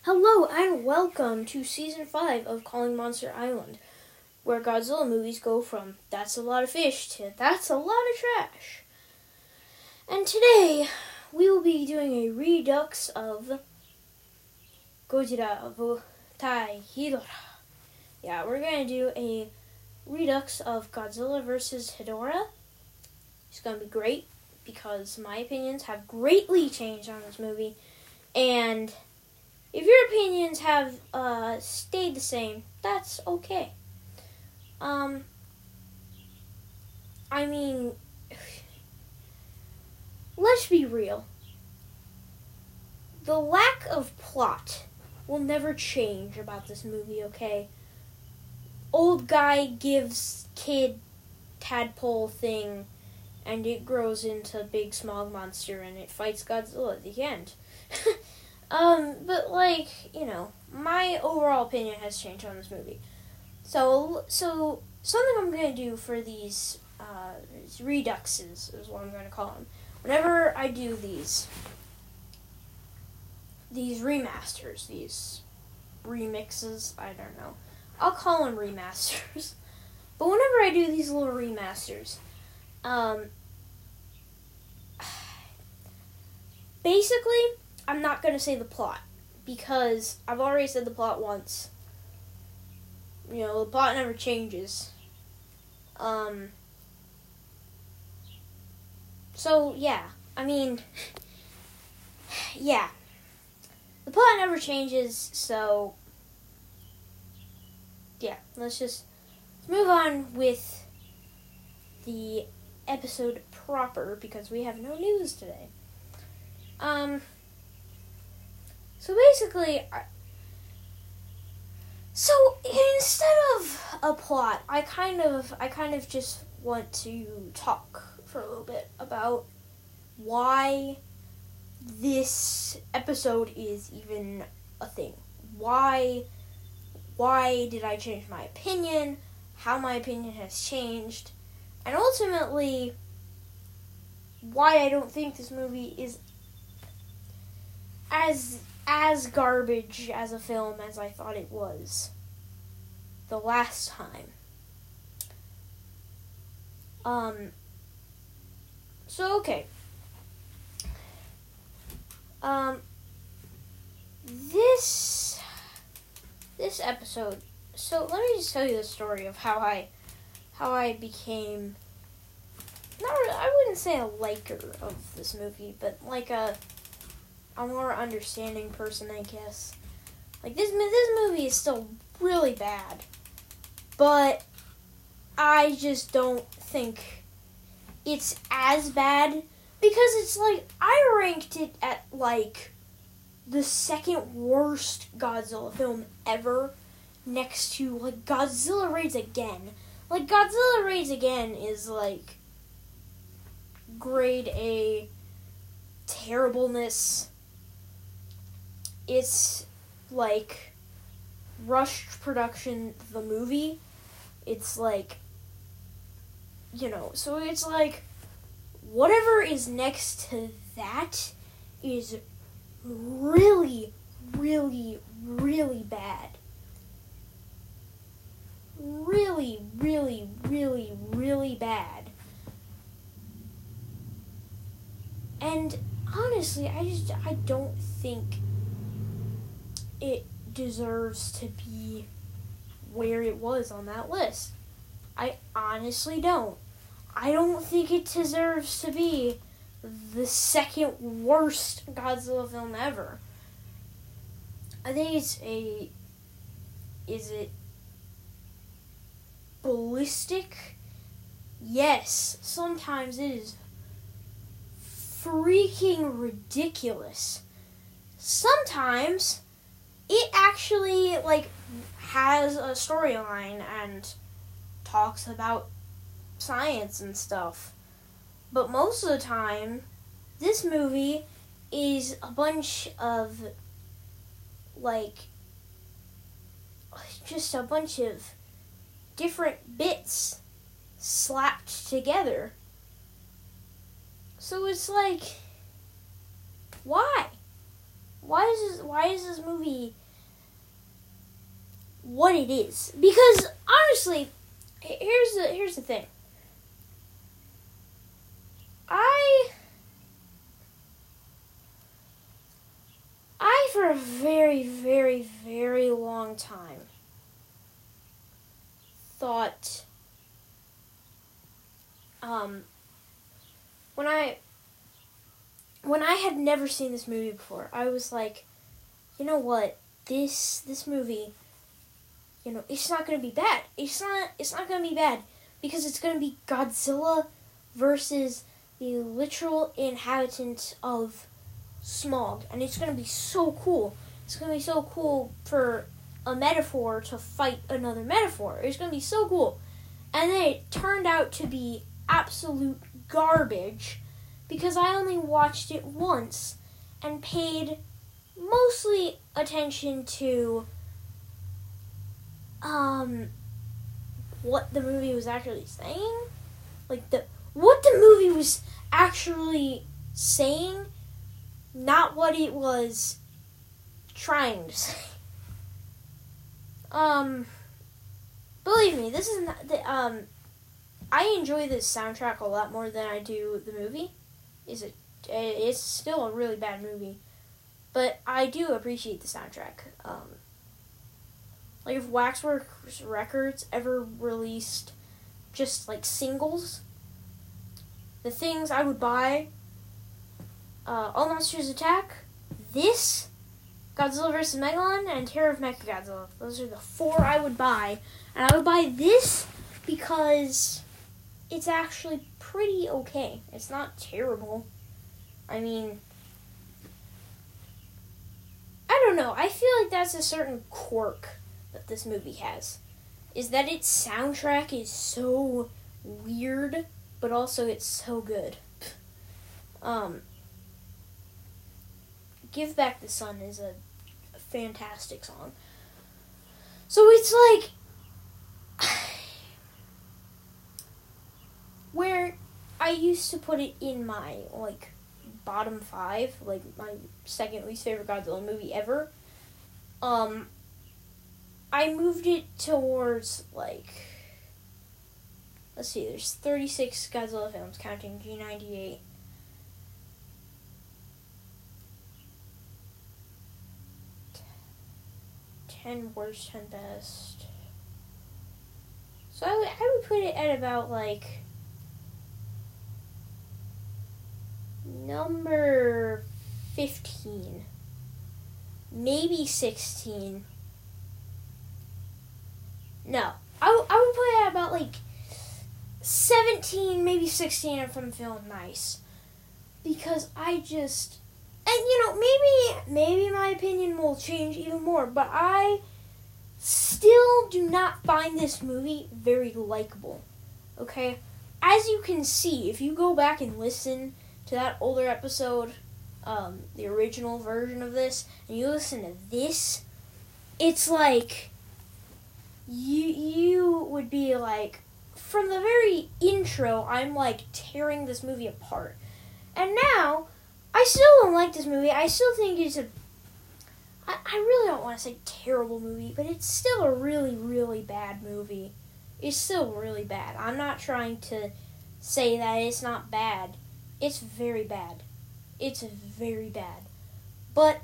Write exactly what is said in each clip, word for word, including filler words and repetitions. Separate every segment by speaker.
Speaker 1: Hello and welcome to Season five of Calling Monster Island, where Godzilla movies go from that's a lot of fish to that's a lot of trash. And today, we will be doing a redux of Gojira Tai Hidora. Yeah, we're going to do a redux of Godzilla versus Hedorah. It's going to be great because my opinions have greatly changed on this movie, and if your opinions have uh, stayed the same, that's okay. Um, I mean, let's be real. The lack of plot will never change about this movie, okay? Old guy gives kid tadpole thing, and it grows into big smog monster, and it fights Godzilla at the end. Um, but, like, you know, my overall opinion has changed on this movie. So, so something I'm going to do for these, uh, these reduxes is what I'm going to call them. Whenever I do these, these remasters, these remixes, I don't know. I'll call them remasters. But whenever I do these little remasters, um, basically, I'm not going to say the plot, because I've already said the plot once. You know, the plot never changes. Um, so, yeah. I mean, yeah. The plot never changes, so, yeah. Let's just let's move on with the episode proper, because we have no news today. Um... So basically, I, so instead of a plot, I kind of, I kind of just want to talk for a little bit about why this episode is even a thing. Why, why did I change my opinion? How my opinion has changed, and ultimately, why I don't think this movie is as as garbage as a film as I thought it was the last time. Um, so, okay. Um, this, this episode, so let me just tell you the story of how I, how I became, not really, I wouldn't say a liker of this movie, but like a, a more understanding person, I guess. Like, this this movie is still really bad, but I just don't think it's as bad, because it's like, I ranked it at, like, the second worst Godzilla film ever, next to, like, Godzilla Raids Again. Like, Godzilla Raids Again is, like, grade A terribleness. It's like rushed production, the movie. It's like, you know, so it's like whatever is next to that is really, really, really bad. Really, really, really, really bad. And honestly, I just, I don't think it deserves to be where it was on that list. I honestly don't. I don't think it deserves to be the second worst Godzilla film ever. I think it's a... Is it ballistic? Yes, sometimes it is freaking ridiculous. Sometimes it actually, like, has a storyline and talks about science and stuff. But most of the time, this movie is a bunch of, like, just a bunch of different bits slapped together. So it's like, why? why is this, why is this movie what it is? Because honestly, here's the here's the thing. I I for a very very very long time thought um when I when I had never seen this movie before, I was like, you know what? This this movie, you know, it's not going to be bad. It's not it's not going to be bad because it's going to be Godzilla versus the literal inhabitant of Smog, and it's going to be so cool. It's going to be so cool for a metaphor to fight another metaphor. It's going to be so cool. And then it turned out to be absolute garbage because I only watched it once and paid mostly attention to um what the movie was actually saying. Like the what the movie was actually saying, not what it was trying to say. Um, believe me, this is not the um. I enjoy this soundtrack a lot more than I do the movie. Is it? It's still a really bad movie, but I do appreciate the soundtrack. Um, like if Waxworks Records ever released just like singles, the things I would buy. Uh, All Monsters Attack, this, Godzilla versus. Megalon, and Terror of Mechagodzilla. Those are the four I would buy. And I would buy this because it's actually pretty okay. It's not terrible. I mean, I don't know. I feel like that's a certain quirk that this movie has. Is that its soundtrack is so weird, but also it's so good. Um... Give Back the Sun is a, a fantastic song. So it's like where I used to put it in my like bottom five, like my second least favorite Godzilla movie ever. Um, I moved it towards like, let's see, there's thirty-six Godzilla films counting G ninety-eight. ten worst, ten best. So I would, I would put it at about like number fifteen. Maybe sixteen. No. I, w- I would put it at about like seventeen, maybe sixteen if I'm feeling nice. Because I just... And, you know, maybe maybe my opinion will change even more, but I still do not find this movie very likable, okay? As you can see, if you go back and listen to that older episode, um, the original version of this, and you listen to this, it's like, you, you would be like, from the very intro, I'm like tearing this movie apart. And now... I still don't like this movie. I still think it's a... I, I really don't want to say terrible movie, but it's still a really, really bad movie. It's still really bad. I'm not trying to say that it's not bad. It's very bad. It's very bad. But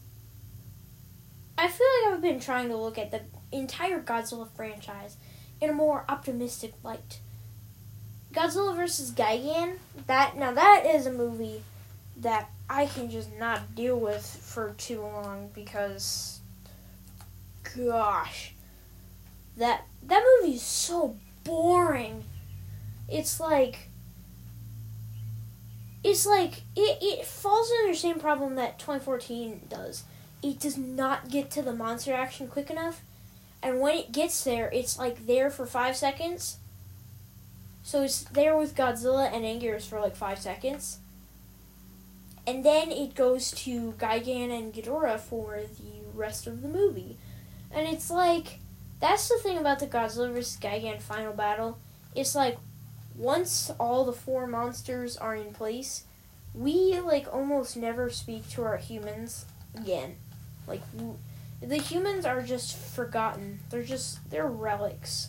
Speaker 1: I feel like I've been trying to look at the entire Godzilla franchise in a more optimistic light. Godzilla versus. Gigan, that now that is a movie that I can just not deal with for too long because, gosh, that that movie is so boring. It's like, it's like, it, it falls under the same problem that twenty fourteen does. It does not get to the monster action quick enough, and when it gets there, it's like there for five seconds. So it's there with Godzilla and Anguirus for like five seconds. And then it goes to Gigan and Ghidorah for the rest of the movie. And it's like, that's the thing about the Godzilla versus. Gigan final battle. It's like, once all the four monsters are in place, we like almost never speak to our humans again. Like, the humans are just forgotten. They're just, they're relics.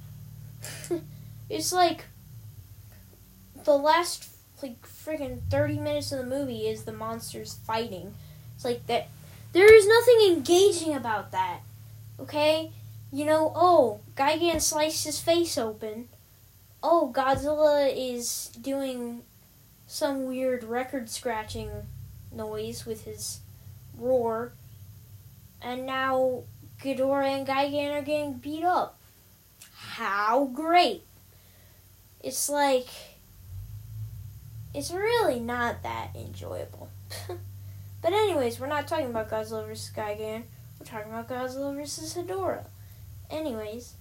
Speaker 1: It's like, the last, like, freaking thirty minutes of the movie is the monsters fighting. It's like that, there is nothing engaging about that. Okay? You know, oh, Gigan sliced his face open. Oh, Godzilla is doing some weird record scratching noise with his roar. And now Ghidorah and Gigan are getting beat up. How great. It's like, it's really not that enjoyable. But anyways, we're not talking about Godzilla versus Gigan. We're talking about Godzilla versus Hedorah. Anyways,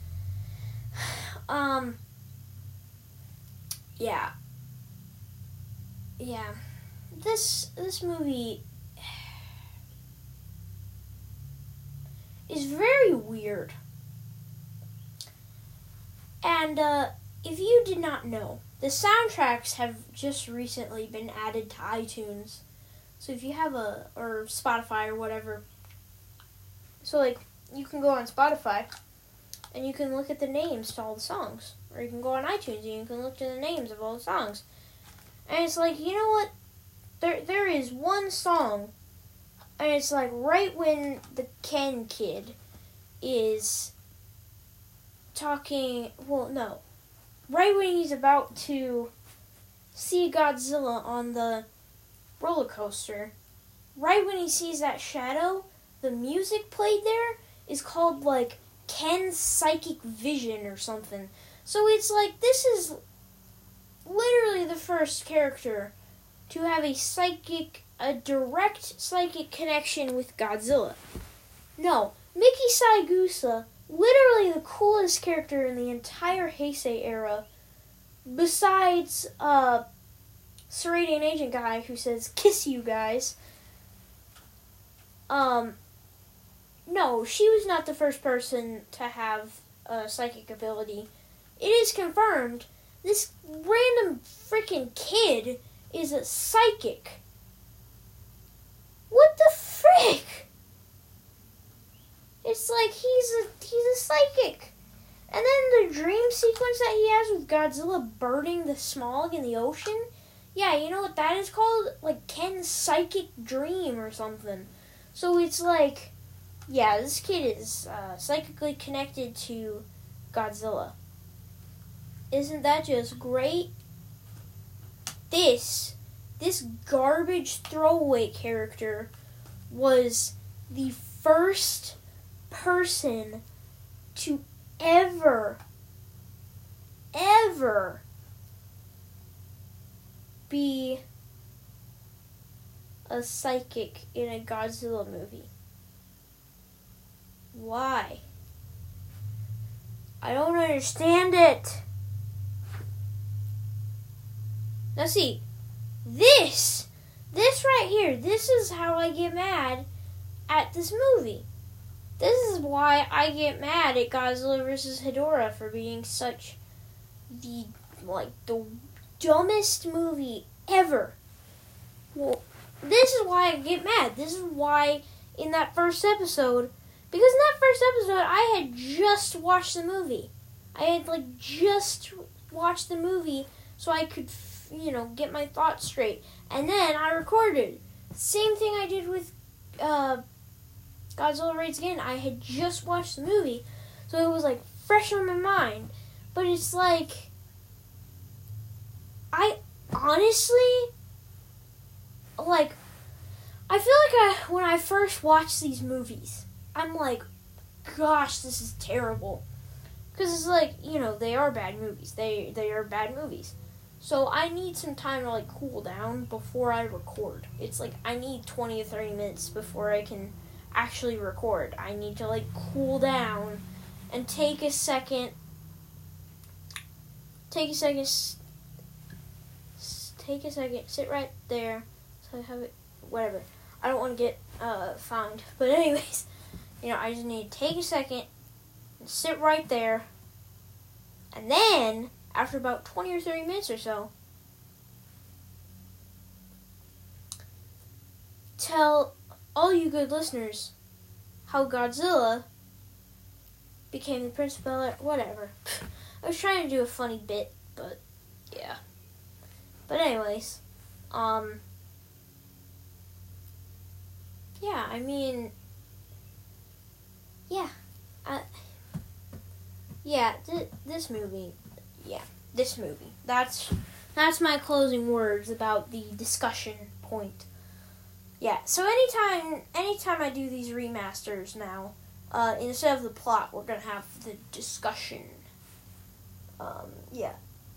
Speaker 1: um, yeah, yeah, this, this movie is very weird. And, uh, if you did not know, the soundtracks have just recently been added to iTunes. So if you have a, or Spotify or whatever, so like, you can go on Spotify and you can look at the names to all the songs. Or you can go on iTunes and you can look at the names of all the songs. And it's like, you know what? There, there is one song, and it's like right when the Ken kid is talking, well, no. Right when he's about to see Godzilla on the roller coaster, right when he sees that shadow, the music played there is called, like, Ken's Psychic Vision or something. So it's like, this is literally the first character to have a psychic, a direct psychic connection with Godzilla. No, Mickey Saigusa, literally the coolest character in the entire Heisei era, besides, uh, Seradian Agent guy who says, "Kiss you guys." Um, no, she was not the first person to have a psychic ability. It is confirmed this random freaking kid is a psychic. What the frick? It's like he's a he's a psychic. And then the dream sequence that he has with Godzilla burning the smog in the ocean, yeah, you know what that is called? Like Ken's psychic dream or something. So it's like, yeah, this kid is uh, psychically connected to Godzilla. Isn't that just great? This, this garbage throwaway character was the first person to ever, ever be a psychic in a Godzilla movie. Why? I don't understand it. Now see, this, this right here, this is how I get mad at this movie. This is why I get mad at Godzilla versus Hedorah for being such the, like, the dumbest movie ever. Well, this is why I get mad. This is why in that first episode, because in that first episode, I had just watched the movie. I had, like, just watched the movie so I could, you know, get my thoughts straight. And then I recorded. Same thing I did with uh, Godzilla Raids Again. I had just watched the movie, so it was, like, fresh on my mind. But it's like, I honestly, like, I feel like I, when I first watched these movies, I'm like, gosh, this is terrible. Because it's like, you know, they are bad movies. They they are bad movies. So I need some time to, like, cool down before I record. It's like, I need twenty to thirty minutes before I can actually record. I need to, like, cool down and take a second, take a second, take a second, sit right there, so I have it, whatever. I don't want to get uh, fined. But anyways, you know, I just need to take a second and sit right there. And then, after about twenty or thirty minutes or so, tell all you good listeners how Godzilla became the Prince of Bel-Air. Whatever. I was trying to do a funny bit, but yeah. But anyways, um, yeah, I mean, yeah, I, yeah, th- this movie, yeah, this movie. That's that's my closing words about the discussion point. Yeah, so anytime anytime I do these remasters now, uh, instead of the plot, we're gonna have the discussion. Um, yeah.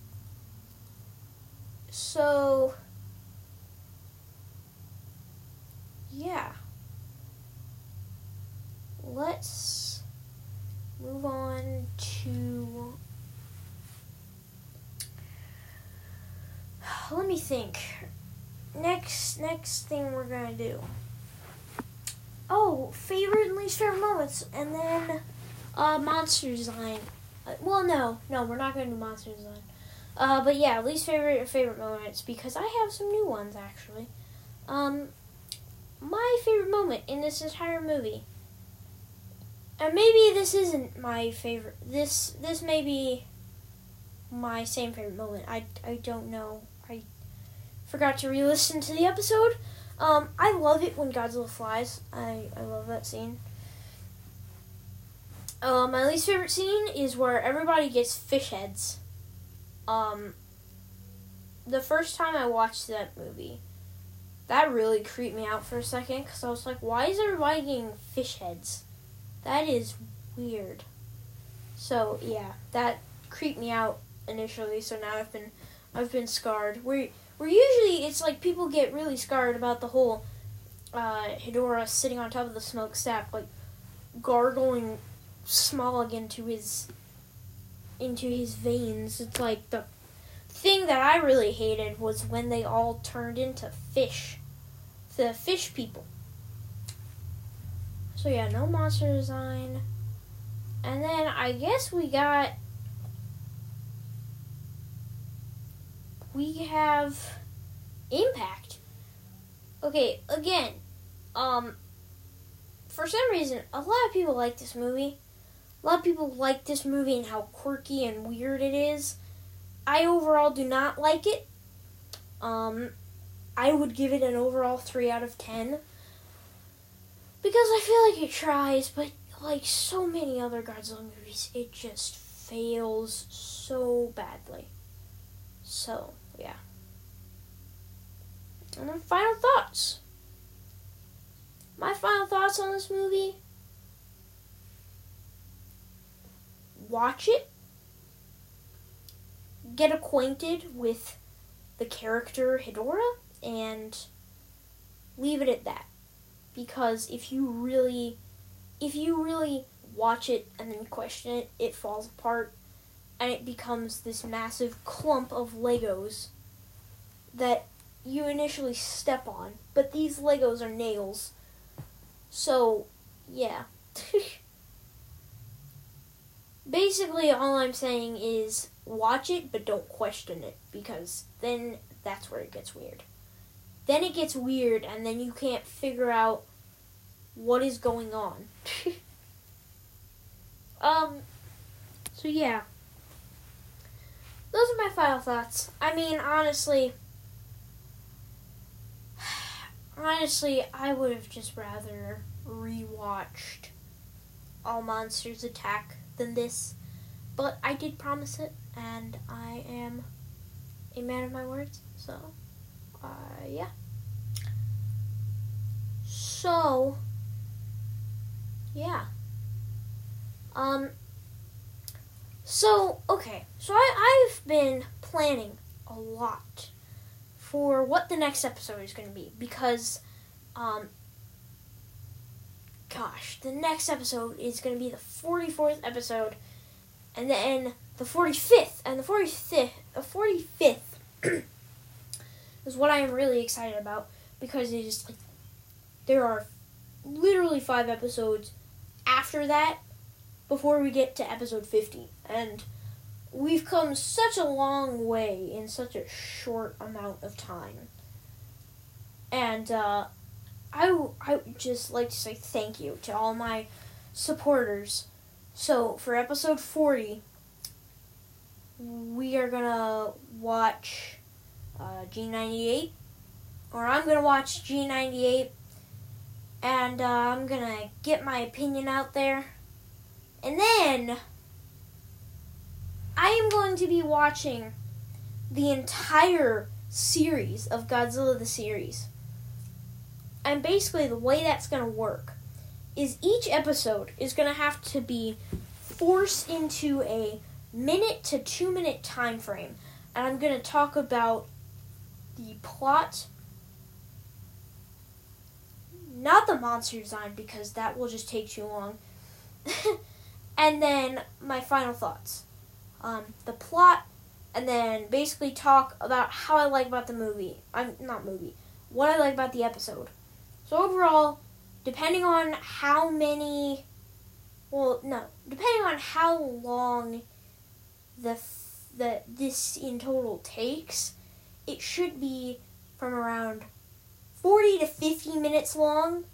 Speaker 1: So, yeah. Let's move on to... Let me think. Next, next thing we're gonna do. Oh, favorite and least favorite moments, and then uh, monster design. Uh, well, no, no, we're not gonna do monster design. Uh, but yeah, least favorite and favorite moments, because I have some new ones actually. Um, my favorite moment in this entire movie, and maybe this isn't my favorite. This this may be my same favorite moment. I I don't know. I forgot to re-listen to the episode. Um, I love it when Godzilla flies. I, I love that scene. Uh, my least favorite scene is where everybody gets fish heads. Um, the first time I watched that movie, that really creeped me out for a second, because I was like, why is everybody getting fish heads? That is weird. So, yeah, that creeped me out initially, so now I've been, I've been scarred. We're... Where usually it's like people get really scarred about the whole uh, Hedorah sitting on top of the smokestack, like gargling smog into his into his veins. It's like the thing that I really hated was when they all turned into fish, the fish people. So yeah, no monster design, and then I guess we got. We have impact. Okay, again, um, for some reason, a lot of people like this movie. A lot of people like this movie and how quirky and weird it is. I overall do not like it. Um, I would give it an overall three out of ten. Because I feel like it tries, but like so many other Godzilla movies, it just fails so badly. So, yeah. And then final thoughts. My final thoughts on this movie. Watch it. Get acquainted with the character Hedorah and leave it at that. Because if you really, if you really watch it and then question it, it falls apart. And it becomes this massive clump of Legos that you initially step on. But these Legos are nails. So, yeah. Basically, all I'm saying is watch it, but don't question it. Because then that's where it gets weird. Then it gets weird, and then you can't figure out what is going on. um, so yeah. Those are my final thoughts. I mean, honestly, honestly, I would have just rather rewatched All Monsters Attack than this. But I did promise it, and I am a man of my words. So, uh, yeah. So, yeah. Um... So, okay, so I, I've been planning a lot for what the next episode is going to be, because, um, gosh, the next episode is going to be the forty-fourth episode, and then the forty-fifth, and the forty-fifth, the forty-fifth is what I am really excited about, because it is, like, there are literally five episodes after that, before we get to episode fifty. And we've come such a long way in such a short amount of time. And uh, I, I would just like to say thank you to all my supporters. So, for episode forty, we are going to watch uh, G ninety-eight, or I'm going to watch G ninety-eight, and uh, I'm going to get my opinion out there. And then, I am going to be watching the entire series of Godzilla the series. And basically the way that's going to work is each episode is going to have to be forced into a minute to two minute time frame. And I'm going to talk about the plot, not the monster design because that will just take too long, and then my final thoughts. Um, the plot, and then basically talk about how I like about the movie. I'm not movie. What I like about the episode. So overall, depending on how many, well, no, depending on how long the the this in total takes, it should be from around forty to fifty minutes long.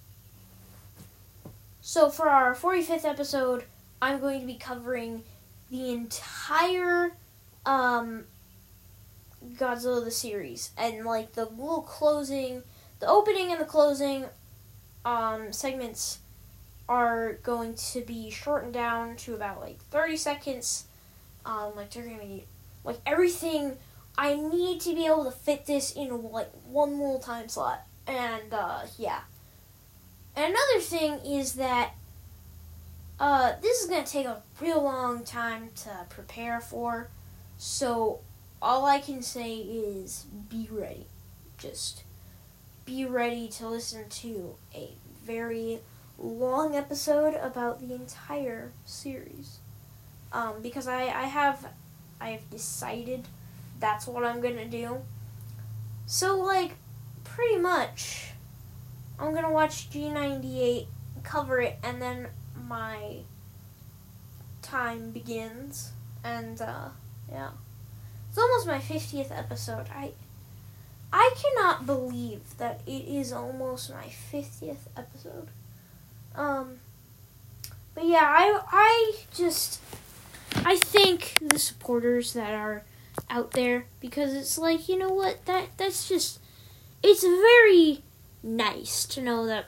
Speaker 1: So for our forty-fifth episode, I'm going to be covering the entire um, Godzilla the series, and like the little closing, the opening and the closing um, segments are going to be shortened down to about like thirty seconds. Um, like they're gonna be like everything. I need to be able to fit this in like one little time slot, and uh, yeah. And another thing is that uh, this is gonna take a real long time to prepare for, so all I can say is be ready. Just be ready to listen to a very long episode about the entire series. Um, because I, I have I have decided that's what I'm gonna do. So like pretty much I'm gonna watch G ninety-eight, cover it, and then my time begins. And uh, yeah. It's almost my fiftieth episode. I I cannot believe that it is almost my fiftieth episode. Um but yeah, I I just I thank the supporters that are out there, because it's like, you know what, that that's just, it's very nice to know that,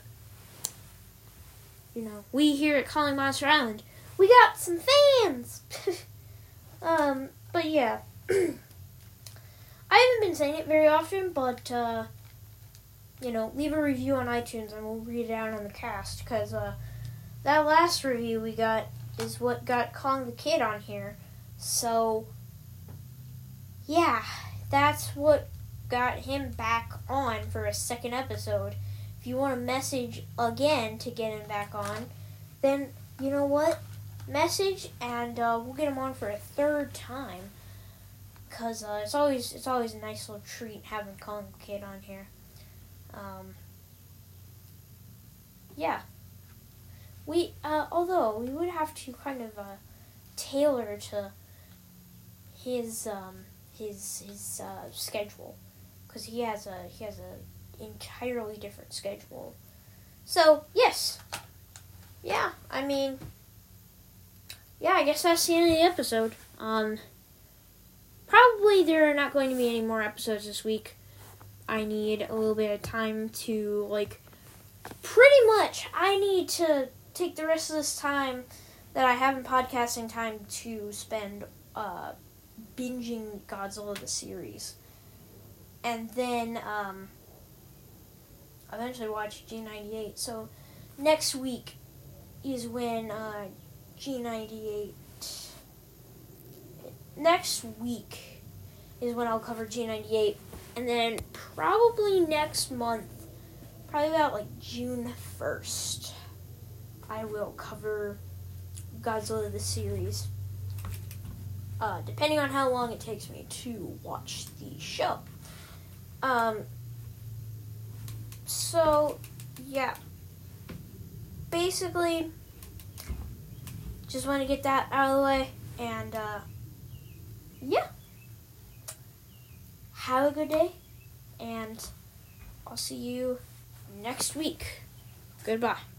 Speaker 1: you know, we here at Calling Monster Island, we got some fans. um, but yeah, I haven't been saying it very often, but uh, you know, leave a review on iTunes and we'll read it out on the cast, because uh, that last review we got is what got Kong the Kid on here. So, yeah, that's what got him back on for a second episode. If you want to message again to get him back on, then, you know what? Message and uh, we'll get him on for a third time. Because uh, it's always it's always a nice little treat having Kong the Kid on here. Um, yeah. We, uh, although we would have to kind of uh, tailor to his um, his his uh, schedule, because he has a he has a entirely different schedule. So yes, yeah. I mean, yeah. I guess that's the end of the episode. Um, probably there are not going to be any more episodes this week. I need a little bit of time to like. Pretty much, I need to take the rest of this time that I have in podcasting time to spend uh, binging Godzilla the series. And then um, eventually watch G ninety-eight. So next week is when uh, G ninety-eight... Next week is when I'll cover G ninety-eight. And then probably next month, probably about like June first, I will cover Godzilla the series, uh, depending on how long it takes me to watch the show. Um, so, yeah. Basically, just want to get that out of the way, and, uh, yeah. Have a good day, and I'll see you next week. Goodbye.